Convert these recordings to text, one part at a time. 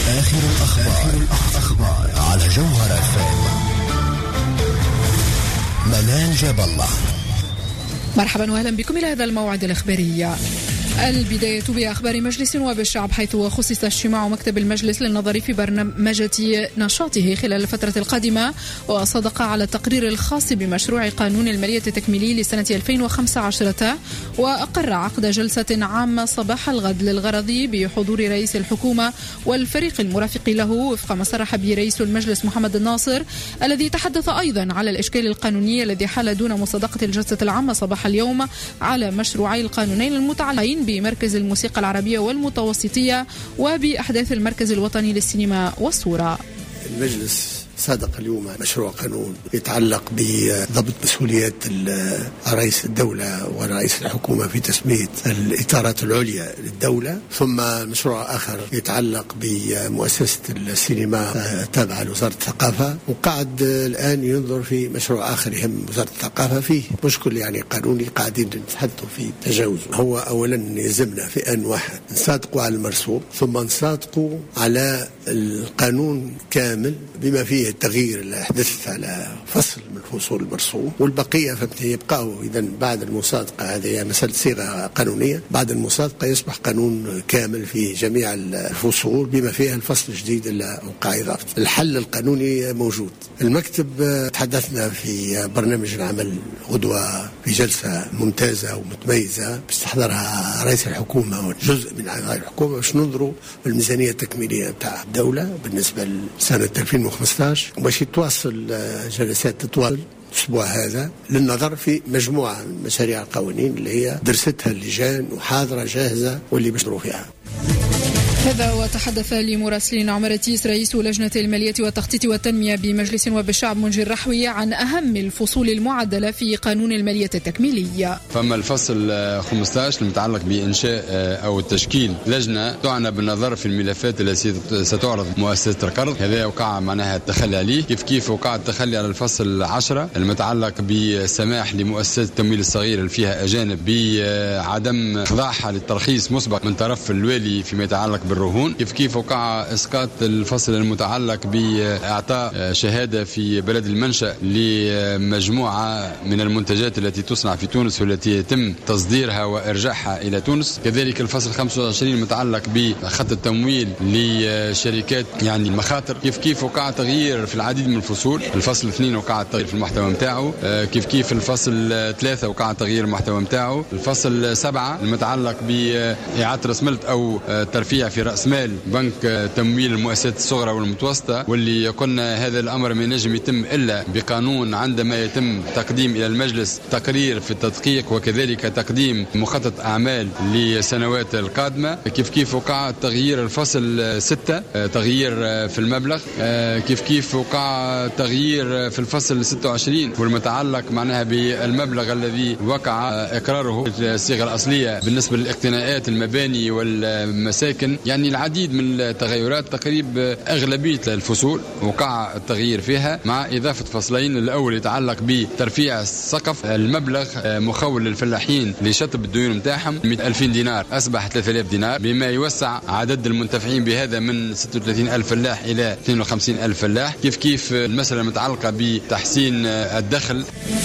آخر الأخبار على جوهر FM. منال جاب الله. مرحبا وأهلا بكم إلى هذا الموعد الإخباري. البداية بأخبار مجلس نواب الشعب، حيث خصص اجتماع مكتب المجلس للنظر في برنامج نشاطه خلال الفترة القادمة، وصدق على التقرير الخاص بمشروع قانون المالية التكميلي لسنة 2015، وأقر عقد جلسة عامة صباح الغد للغرض بحضور رئيس الحكومة والفريق المرافق له، وفق ما صرح به رئيس المجلس محمد الناصر، الذي تحدث أيضا على الإشكال القانوني الذي حل دون مصادقة الجلسة العامة صباح اليوم على مشروعي القانونين المتعلقين بمركز الموسيقى العربية والمتوسطية وبأحداث المركز الوطني للسينما والصورة. المجلس صادق اليوم مشروع قانون يتعلق بضبط مسؤوليات رئيس الدولة ورئيس الحكومة في تسمية الإطارات العليا للدولة، ثم مشروع آخر يتعلق بمؤسسة السينما تابعة لوزارة الثقافة، وقاعد الآن ينظر في مشروع آخر يهم وزارة الثقافة فيه مشكل يعني قانوني قاعدين نتحدثوا في تجاوزه. هو أولا يلزمنا في آن واحد نصادقوا على المرسوم، ثم نصادقوا على القانون كامل بما فيه التغيير اللي حدث على فصل من فصول المرسوم، والبقية يبقوا إذا بعد المصادقة. هذه مسألة صيغة قانونية، بعد المصادقة يصبح قانون كامل في جميع الفصول بما فيها الفصل الجديد اللي وقع إضافة. الحل القانوني موجود. المكتب تحدثنا في برنامج العمل غدوة في جلسة ممتازة ومتميزة باستحضارها رئيس الحكومة وجزء من أعضاء الحكومة، باش ننظروا بالميزانية التكميلية بتاع الدولة بالنسبة لسنة 2015، وباش يتواصل جلسات تتواصل الأسبوع هذا للنظر في مجموعة من مشاريع القوانين اللي هي درستها اللجان وحاضرة جاهزة واللي بيشتروا فيها. هذا وتحدث لمراسلين عمر تيس رئيس لجنة المالية والتخطيط والتنمية بمجلس نواب الشعب منجي الرحوي عن أهم الفصول المعدلة في قانون المالية التكميلية. فما الفصل 15 المتعلق بإنشاء أو تشكيل لجنة تعنى بالنظر في الملفات التي ستعرض مؤسسة القرض، هذا وقع معناها التخلي عليه، كيف وقع التخلي على الفصل 10 المتعلق بالسماح لمؤسسة التمويل الصغير اللي فيها أجانب بعدم خضاعها للترخيص مسبق من طرف الوالي فيما يتعلق بالرهون، كيف وقع إسقاط الفصل المتعلق بإعطاء شهادة في بلد المنشأ لمجموعة من المنتجات التي تصنع في تونس والتي يتم تصديرها وإرجاعها إلى تونس. كذلك الفصل 25 المتعلق بخط التمويل لشركات يعني المخاطر، كيف وقع تغيير في العديد من الفصول. الفصل 2 وقع تغيير في المحتوى متاعه، كيف الفصل 3 وقع تغيير المحتوى متاعه. الفصل 7 المتعلق بإعادة رسملة أو ترفيع في رأس مال بنك تمويل المؤسسات الصغرى والمتوسطة، واللي قلنا هذا الأمر ما ينجم يتم إلا بقانون عندما يتم تقديم إلى المجلس تقرير في التدقيق وكذلك تقديم مخطط أعمال لسنوات القادمة. كيف وقع تغيير الفصل 6 تغيير في المبلغ، كيف وقع تغيير في الفصل 26 والمتعلق معناها بالمبلغ الذي وقع إقراره في الصيغة الأصلية بالنسبة للاقتناءات المباني والمساكن. يعني العديد من التغيرات، تقريبا أغلبية الفصول وقع التغيير فيها، مع إضافة فصلين. الأول يتعلق بترفيع سقف المبلغ مخول للفلاحين لشطب الديون متاعهم، 100,000 دينار أصبح 3000 دينار، بما يوسع عدد المنتفعين بهذا من 36,000 فلاح إلى 52,000 فلاح. كيف المسألة المتعلقة بتحسين الدخل.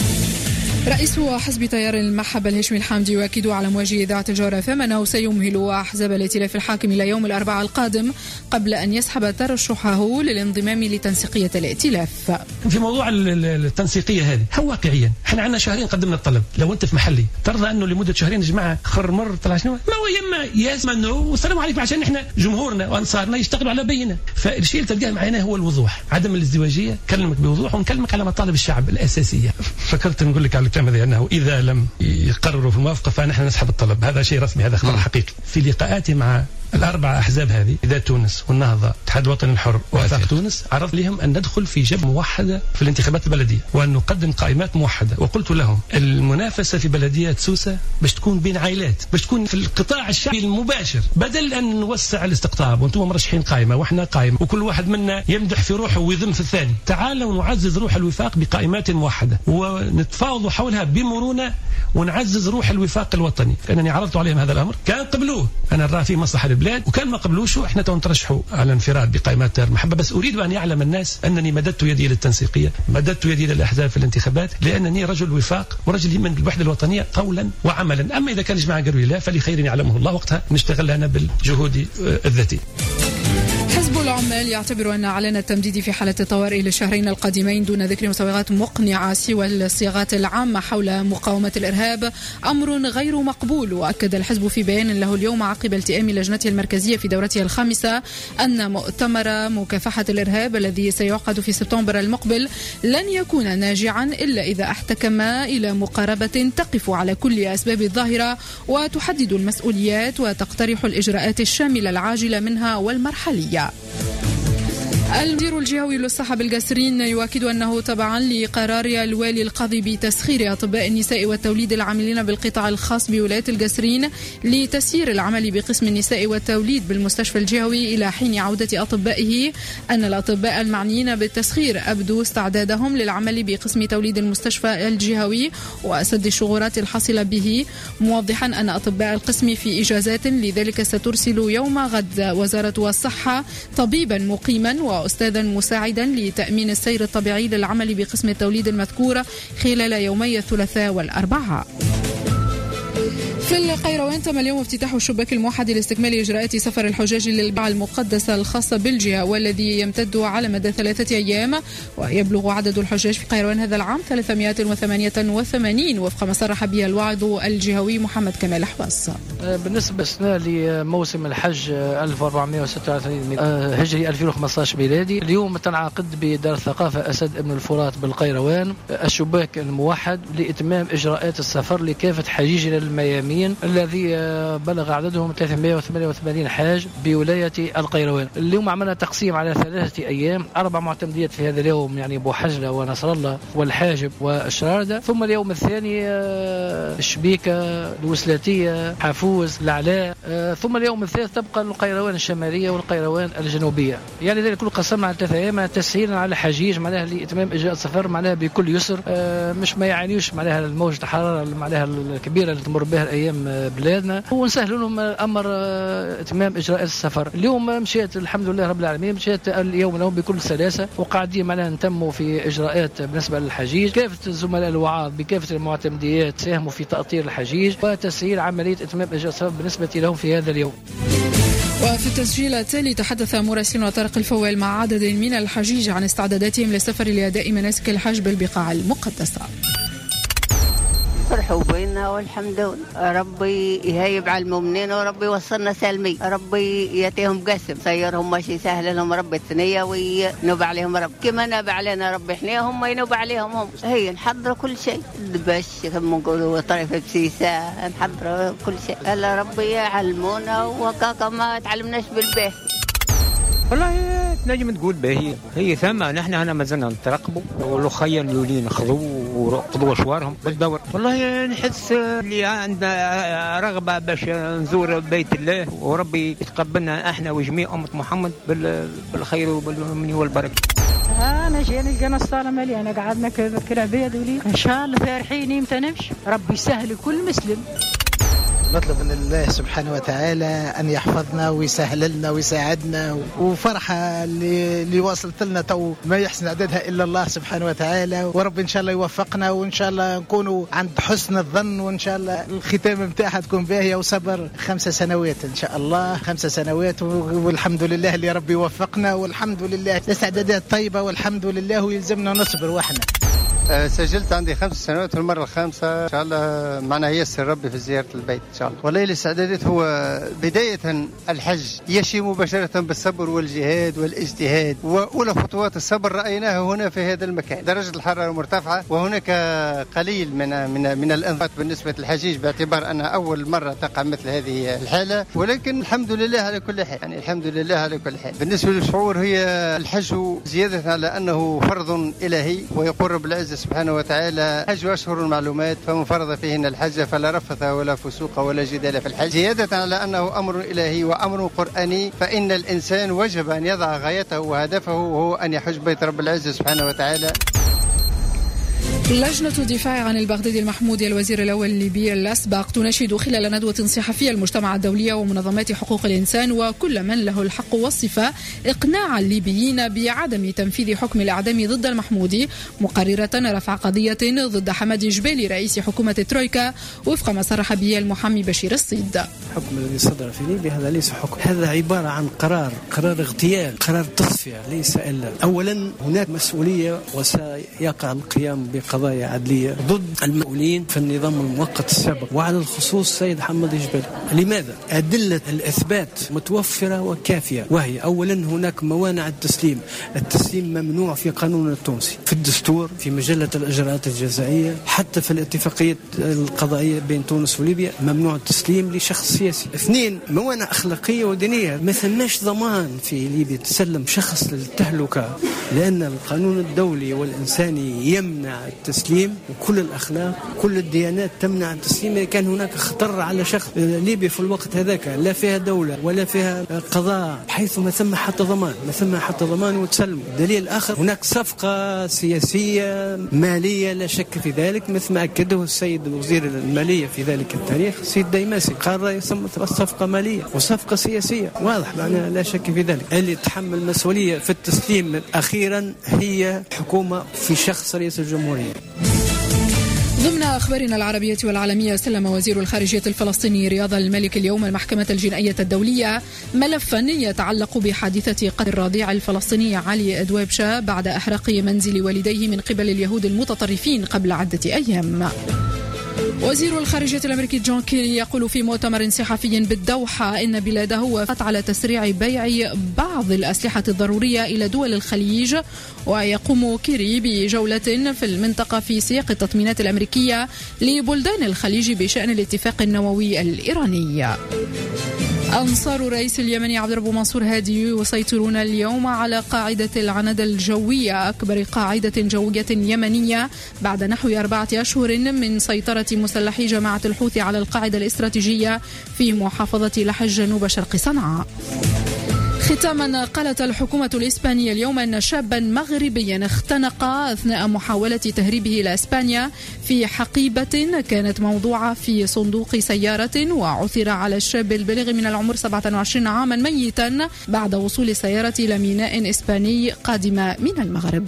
رئيس حزب تيار المحبة الهشمي الحامدي يؤكد على مواجهة إذاعة الجوهر FM أنه سيمهل أحزاب الائتلاف الحاكم إلى يوم الأربعاء القادم قبل أن يسحب ترشحه للانضمام لتنسيقية الائتلاف. في موضوع التنسيقية هذه هو واقعيا احنا عندنا شهرين قدمنا الطلب، لو انت في محلي ترضى انه لمدة شهرين يا جماعة خر مر طلع شنو ما هو يما يسمى والسلام عليكم، عشان احنا جمهورنا وانصارنا يشتغلوا على بينه. فالشيء اللي تلقاه معنا هو الوضوح، عدم الازدواجية، كلمك بوضوح ونكلمك على مطالب الشعب الأساسية. فكرت نقول لك على الكلام هذا أنه إذا لم يقرروا في الموافقة فنحن نسحب الطلب، هذا شيء رسمي، هذا خبر حقيقي. في لقاءاتي مع الأربع أحزاب هذه، إذا تونس والنهضة الاتحاد الوطني الحر ووفاق تونس، عرض لهم أن ندخل في جبهة موحدة في الانتخابات البلدية وأن نقدم قائمات موحدة. وقلت لهم المنافسة في بلدية سوسة باش تكون بين عائلات، باش تكون في القطاع الشعبي المباشر، بدل أن نوسع الاستقطاب وأنتم مرشحين قائمة وإحنا قائمة وكل واحد منا يمدح في روحه ويذم في الثاني. تعالوا نعزز روح الوفاق بقائمات موحدة ونتفاوض حولها بمرونة ونعزز روح الوفاق الوطني. لأنني عرضت عليهم هذا الأمر، كان قبلوه. أنا أرى فيه مصلحة للبلاد البلاد، وكان ما قبلوش احنا نترشحوا على انفراد بقائمات دار المحبة. بس أريد أن يعلم الناس أنني مددت يدي للتنسيقية، مددت يدي للأحزاب في الانتخابات، لأنني رجل وفاق ورجل يمن بالوحدة الوطنية قولا وعملا. أما إذا كان يجمع قروي الله فلخير يعلمه الله، وقتها نشتغل أنا بالجهود الذاتي. حزب العمال يعتبر أن إعلان التمديد في حالة الطوارئ للشهرين القادمين دون ذكر مسوغات مقنعة سوى الصياغات العامة حول مقاومة الإرهاب أمر غير مقبول. وأكد الحزب في بيان له اليوم عقب التئام لجنته المركزية في دورتها الخامسة أن مؤتمر مكافحة الإرهاب الذي سيعقد في سبتمبر المقبل لن يكون ناجعا إلا إذا احتكم إلى مقاربة تقف على كل أسباب الظاهرة وتحدد المسؤوليات وتقترح الإجراءات الشاملة العاجلة منها والمرحلية. المدير الجهوي للصحة بالقصرين يؤكد أنه تبعا لقرار الوالي القاضي بتسخير أطباء النساء والتوليد العاملين بالقطاع الخاص بولاية القصرين لتسيير العمل بقسم النساء والتوليد بالمستشفى الجهوي إلى حين عودة أطبائه، أن الأطباء المعنيين بالتسخير أبدوا استعدادهم للعمل بقسم توليد المستشفى الجهوي وسد الشغورات الحاصلة به، موضحا أن أطباء القسم في إجازات، لذلك سترسل يوم غد وزارة الصحة طبيبا مقيما أستاذا مساعدا لتأمين السير الطبيعي للعمل بقسم التوليد المذكور خلال يومي الثلاثاء والأربعاء. في القيروان تم اليوم افتتاح الشباك الموحد لاستكمال إجراءات سفر الحجاج للبقعة المقدسة الخاصة بالجهة، والذي يمتد على مدى 3 أيام، ويبلغ عدد الحجاج في قيروان هذا العام 388 وفق ما صرح به الواعظ الجهوي محمد كمال حواس. بالنسبة لموسم الحج 1436 هجري 2015 ميلادي، اليوم تنعقد بدار الثقافة أسد ابن الفرات بالقيروان الشباك الموحد لإتمام إجراءات السفر لكافة حجيجنا الميامين الذي بلغ عددهم 388 حاج بولاية القيروان. اليوم عملنا تقسيم على 3 أيام، 4 معتمديات في هذا اليوم، يعني بوحجلة ونصر الله والحاجب والشراردة، ثم اليوم الثاني الشبيكة الوسلاتية حافوز العلاء، ثم اليوم الثالث تبقى القيروان الشمالية والقيروان الجنوبية. يعني ذلك كل قسمنا على 3 أيام تسهيلا على الحجيج معناها لإتمام إجراء السفر معناها بكل يسر، مش ما يعانيوش معناها الموجة الحرارة معناها الكبيرة اللي تمر بها الأيام بلادنا، ونسهل لهم أمر إتمام إجراءات السفر. اليوم مشيت الحمد لله رب العالمين، مشيت اليوم لهم بكل سلاسة، وقاعدين معناها نتموا في إجراءات بالنسبة للحجيج. كافة الزملاء الوعاظ بكافة المعتمديات ساهموا في تأطير الحجيج وتسهيل عملية إتمام إجراء السفر بالنسبة لهم في هذا اليوم. وفي التسجيل التالي تحدث مراسلنا طارق الفوال مع عدد من الحجيج عن استعداداتهم للسفر لأداء مناسك الحج بالبقاع المقدسة. فرحوا بينا والحمد لله، ربي يهيب على المؤمنين وربي يوصلنا سالمين، ربي ياتيهم قسم سيرهم ماشي سهل لهم رب الثنيه وينوب عليهم رب كما نوب علينا رب احنا هم ينوب عليهم هم. هي نحضر كل شيء باش كما نقولوا طريف بسيسه نحضر كل شيء. الله ربي يعلمونا وكاكا ما تعلمناش بالباه. والله نجم تقول باهي هي ثم نحن هنا ما زلنا نترقبوا والخير اللي ناخذوا ورقدوا شوارهم بالدور. والله نحس اللي عندنا رغبه باش نزور بيت الله وربي يتقبلنا احنا وجميع امه محمد بالخير وبالمن والبركه. انا جينا لقينا الصاله مليانه قعدنا كالعباد ولي ان شاء الله فرحين يمتى نمشي، ربي يسهل لكل مسلم. نطلب من الله سبحانه وتعالى أن يحفظنا ويسهل لنا ويساعدنا، وفرحة اللي وصلت لنا تو ما يحسن عددها إلا الله سبحانه وتعالى، ورب إن شاء الله يوفقنا وإن شاء الله نكونوا عند حسن الظن، وإن شاء الله الختام متاعها تكون باهية وصبر 5 سنوات إن شاء الله 5 سنوات، والحمد لله اللي ربي يوفقنا، والحمد لله الاستعدادات طيبة والحمد لله، ويلزمنا نصبر وإحنا. سجلت عندي 5 سنوات والمرة الخامسة إن شاء الله، معناها يسر ربي في زيارة البيت إن شاء الله. والله الاستعدادات هو بداية الحج يشي مباشرة بالصبر والجهاد والاجتهاد، وأولى خطوات الصبر رأيناها هنا في هذا المكان. درجة الحرارة مرتفعة وهناك قليل من الانضباط بالنسبة للحجيج، باعتبار أنها أول مرة تقع مثل هذه الحالة، ولكن الحمد لله على كل حال، يعني الحمد لله على كل حال. بالنسبة للشعور هي الحج زيادة على أنه فرض إلهي، ويقول رب العزة سبحانه وتعالى: حج أشهر المعلومات فمن فرض فيهن الحج فلا رفث ولا فسوق ولا جدال في الحج، زيادة على أنه أمر إلهي وأمر قرآني، فإن الإنسان وجب أن يضع غايته وهدفه وهو أن يحج بيت رب العزة سبحانه وتعالى. لجنة الدفاع عن البغدادي المحمودي الوزير الأول الليبي الأسبق تناشد خلال ندوة صحفية المجتمع الدولي ومنظمات حقوق الإنسان وكل من له الحق والصفة إقناع الليبيين بعدم تنفيذ حكم الإعدام ضد المحمودي، مقررة رفع قضية ضد حمادي جبالي رئيس حكومة الترويكا وفق ما صرح به المحامي بشير الصيد. الحكم الذي صدر في ليبيا هذا ليس حكم، هذا عبارة عن قرار اغتيال، قرار تصفية، ليس إلا. أولا هناك مسؤولية وسيقع القيام بقضايا عدلية ضد المسؤولين في النظام المؤقت السابق، وعلى الخصوص سيد حمادي جبالي. لماذا؟ أدلة الإثبات متوفرة وكافية، وهي أولا هناك موانع التسليم ممنوع في قانون التونسي، في الدستور، في مجلة الإجراءات الجزائية، حتى في الاتفاقية القضائية بين تونس وليبيا ممنوع التسليم لشخص سياسي. اثنين، موانع أخلاقية ودينية، ما ثماش ضمان في ليبيا تسلم شخص للتهلكة، لأن القانون الدولي والإنساني يمنع التسليم، وكل الأخلاق كل الديانات تمنع التسليم إذا كان هناك خطر على شخص. ليبيا في الوقت هذاك لا فيها دولة ولا فيها قضاء، بحيث ما ثم حتى ضمان وتسلم. دليل آخر، هناك صفقة سياسية مالية لا شك في ذلك، مثل ما أكده السيد وزير المالية في ذلك التاريخ السيد ديماسي، قال يسمى صفقة مالية وصفقة سياسية، واضح معناها لا شك في ذلك. اللي تحمل المسؤولية في التسليم أخيرا هي حكومة في شخص رئيس الجمهورية. ضمن أخبارنا العربية والعالمية، سلم وزير الخارجية الفلسطيني رياض المالك اليوم المحكمة الجنائية الدولية ملفا يتعلق بحادثة قتل الرضيع الفلسطيني علي أدوابشة بعد إحراق منزل والديه من قبل اليهود المتطرفين قبل عدة أيام. وزير الخارجية الأمريكي جون كيري يقول في مؤتمر صحفي بالدوحة إن بلاده وافقت على تسريع بيع بعض الأسلحة الضرورية إلى دول الخليج، ويقوم كيري بجولة في المنطقة في سياق التطمينات الأمريكية لبلدان الخليج بشأن الاتفاق النووي الإيراني. أنصار الرئيس اليمني عبد الرب منصور هادي يسيطرون اليوم على قاعدة العنادة الجوية، أكبر قاعدة جوية يمنية بعد نحو 4 أشهر من سيطرة مسلحي جماعة الحوثي على القاعدة الاستراتيجية في محافظة لحج جنوب شرق صنعاء. ختاما، قالت الحكومة الإسبانية اليوم أن شابا مغربيا اختنق أثناء محاولة تهريبه إلى إسبانيا في حقيبة كانت موضوعة في صندوق سيارة، وعثر على الشاب البالغ من العمر 27 عاما ميتا بعد وصول السيارة إلى ميناء إسباني قادمة من المغرب.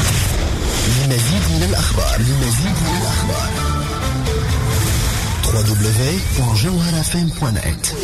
لمزيد من الأخبار www.jawharafm.net